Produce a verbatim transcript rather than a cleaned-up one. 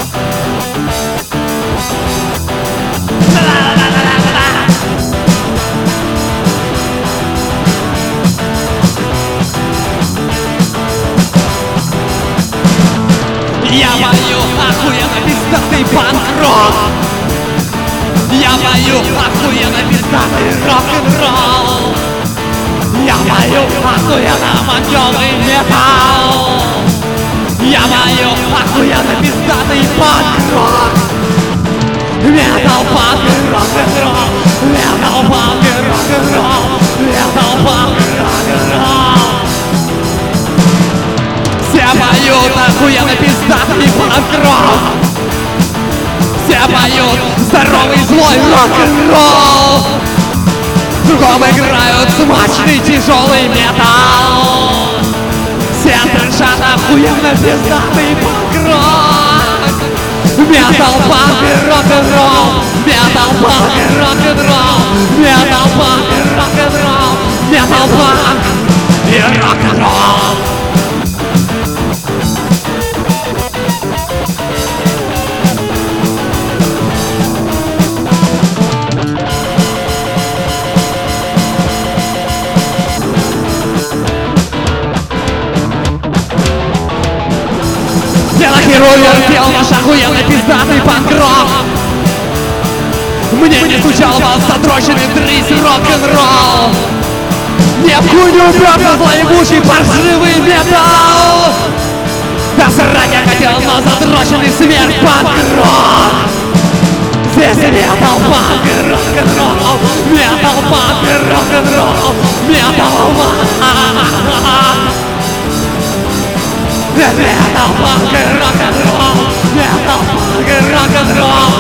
Я пою охуенно пиздатый панк-рок. Я пою охуенно пиздатый рок-н-ролл. Я пою охуенно манчевый металл. Я пою охуенно пиздатый панк-рок. Метал, панк и рок-н-ролл. Метал, панк и рок-н-ролл. Метал, панк и рок-н-ролл. Все поют охуенно пиздатый панк-рок. Все поют здоровый злой рок-н-ролл. Кругом играют смачный тяжелый металл. Все слышат охуенно пиздатый панк-рок. Метал, панк и рок-н-ролл. Метал, панк и рок-н-ролл. Метал, панк и рок-н-ролл. Метал, панк и рок-н-ролл. Я нахеровер пел наш охуенный пиздатый панк-рок. Мне не стучал вас задроченный дрысь рок-н-ролл. Не в хуйню пёрся злоебучий паршивый металл. Да срать я хотел, но задроченный смерть панк-рок. Здесь метал, панк и рок-н-ролл. Метал, панк и рок-н-ролл. Метал, панк. Метал, панк и рок-н-ролл. Метал, панк и рок-н-ролл.